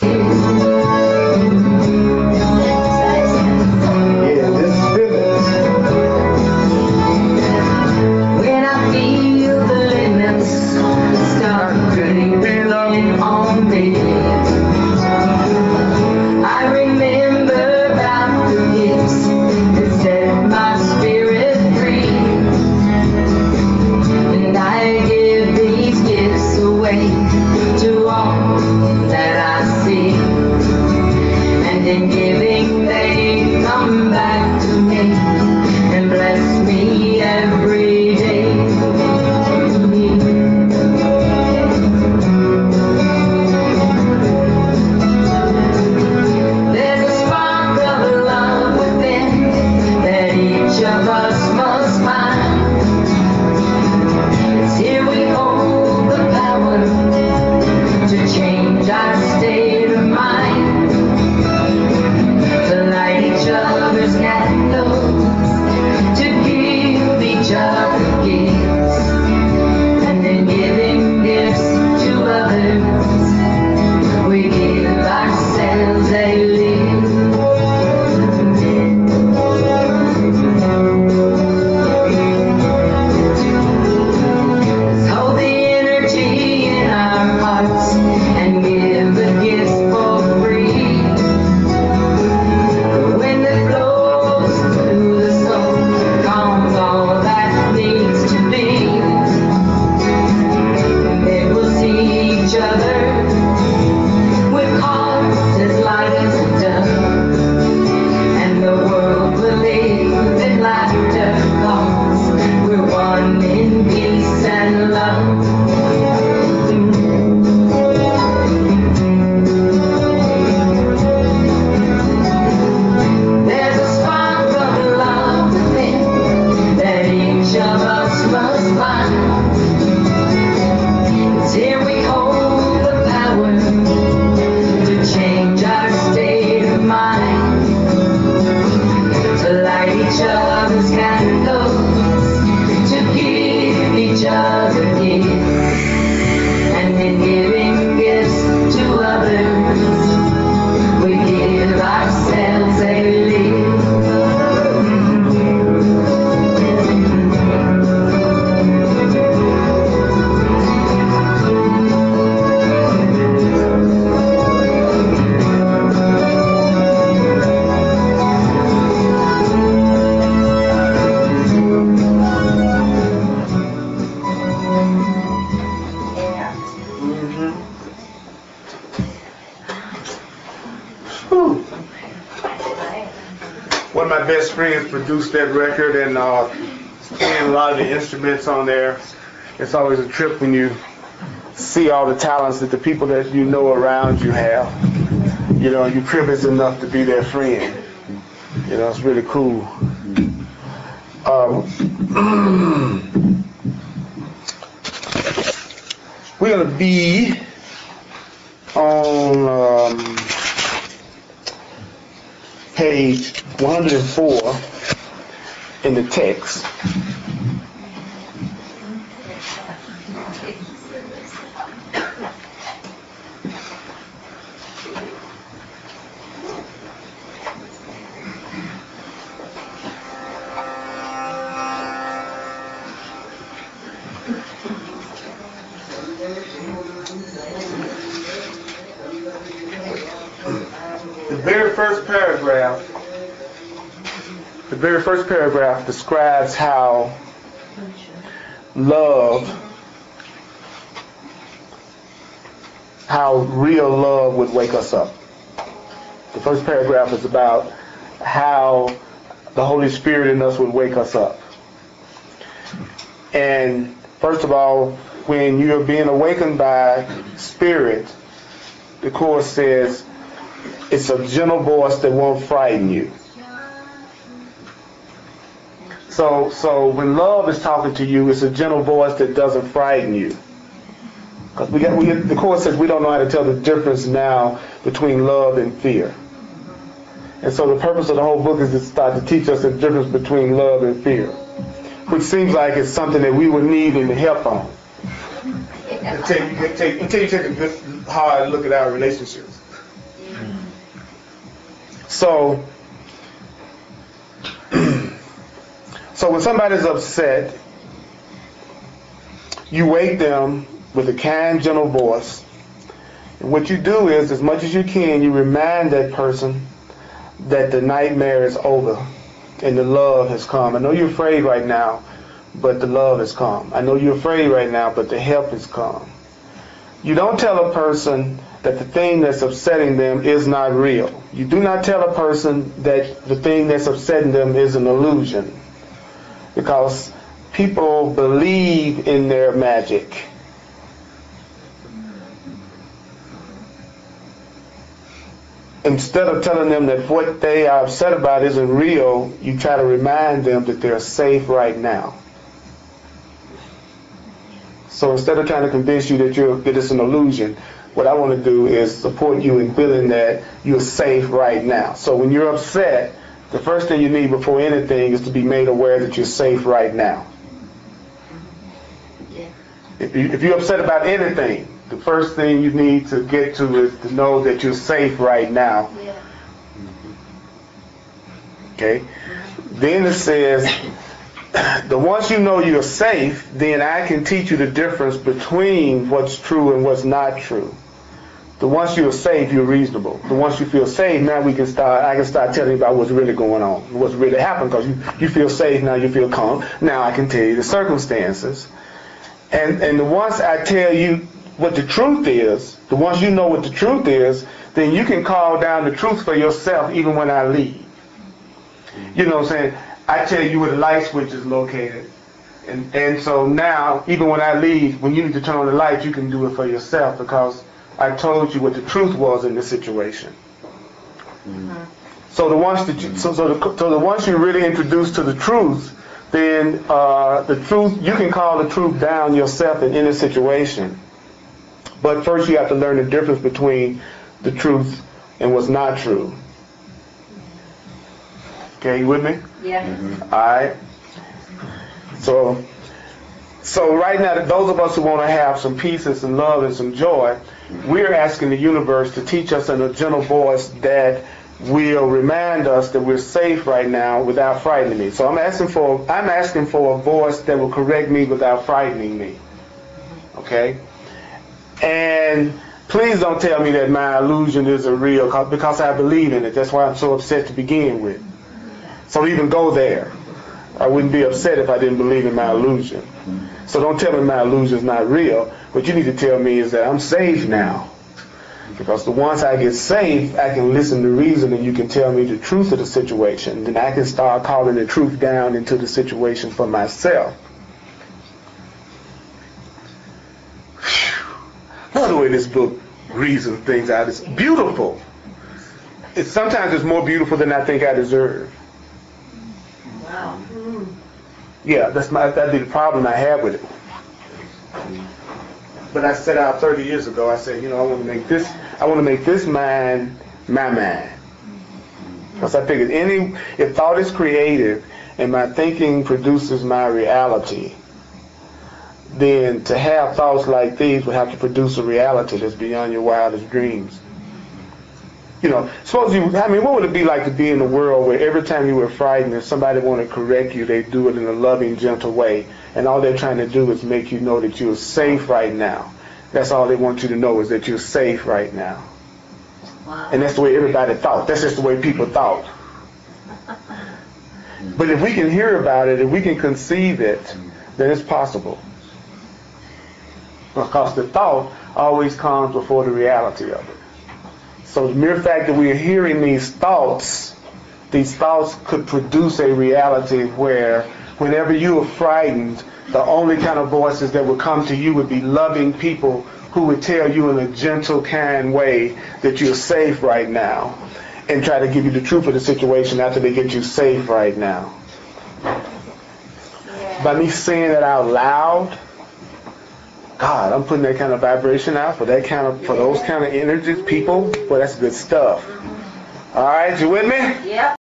One of my best friends produced that record and playing a lot of the instruments on there. It's always a trip when you see all the talents that the people that you know around you have. You know, you're privileged enough to be their friend. You know, it's really cool. We're going to be on page 104 in the text. The very first paragraph describes how real love would wake us up. The first paragraph is about how the Holy Spirit in us would wake us up. And first of all, when you're being awakened by Spirit, the Course says it's a gentle voice that won't frighten you. So when love is talking to you, it's a gentle voice that doesn't frighten you. Because the Course says we don't know how to tell the difference now between love and fear. And so the purpose of the whole book is to start to teach us the difference between love and fear, which seems like it's something that we would need any help on. Until you take a good hard look at our relationships. So, so when somebody's upset, you wake them with a kind, gentle voice. And what you do is, as much as you can, you remind that person that the nightmare is over and the love has come. I know you're afraid right now, but the love has come. I know you're afraid right now, but the help has come. You don't tell a person that the thing that's upsetting them is not real. You do not tell a person that the thing that's upsetting them is an illusion, because people believe in their magic. Instead of telling them that what they are upset about isn't real, you try to remind them that they're safe right now. So instead of trying to convince you that it's an illusion, what I want to do is support you in feeling that you're safe right now. So when you're upset, the first thing you need before anything is to be made aware that you're safe right now. Yeah. If you're upset about anything, the first thing you need to get to is to know that you're safe right now. Yeah. Okay? Then it says, once you know you're safe, then I can teach you the difference between what's true and what's not true. The once you're safe, you're reasonable. The once you feel safe, now I can start telling you about what's really going on, what's really happened, because you feel safe, now you feel calm. Now I can tell you the circumstances. And the once I tell you what the truth is, the once you know what the truth is, then you can call down the truth for yourself even when I leave. You know what I'm saying? I tell you where the light switch is located. And so now, even when I leave, when you need to turn on the light, you can do it for yourself, because I told you what the truth was in this situation. Mm-hmm. So the once you really introduce to the truth, then the truth, you can call the truth down yourself in any situation. But first you have to learn the difference between the truth and what's not true. Okay, you with me? Yeah. Mm-hmm. All right. So right now, those of us who want to have some peace and some love and some joy, we're asking the universe to teach us in a gentle voice that will remind us that we're safe right now without frightening me. So I'm asking for a voice that will correct me without frightening me. Okay? And please don't tell me that my illusion isn't real, because I believe in it. That's why I'm so upset to begin with. So even go there. I wouldn't be upset if I didn't believe in my illusion. So don't tell me my illusion is not real. What you need to tell me is that I'm safe now. Because once I get safe, I can listen to reason, and you can tell me the truth of the situation. Then I can start calling the truth down into the situation for myself. Love the way this book reasons things out. It's beautiful. Sometimes it's more beautiful than I think I deserve. Wow. Yeah, that'd be the problem I have with it. But I set out 30 years ago, I said, I want to make this mind my mind. Because I figured if thought is creative and my thinking produces my reality, then to have thoughts like these would have to produce a reality that's beyond your wildest dreams. What would it be like to be in a world where every time you were frightened, if somebody wanted to correct you, they do it in a loving, gentle way, and all they're trying to do is make you know that you're safe right now. That's all they want you to know, is that you're safe right now. Wow. And that's the way everybody thought. That's just the way people thought. But if we can hear about it, if we can conceive it, then it's possible. Because the thought always comes before the reality of it. So the mere fact that we are hearing these thoughts could produce a reality where whenever you are frightened, the only kind of voices that would come to you would be loving people who would tell you in a gentle, kind way that you're safe right now, and try to give you the truth of the situation after they get you safe right now. Yeah. By me saying that out loud, God, I'm putting that kind of vibration out for those kind of energies, people. Well, that's good stuff. All right, you with me? Yep.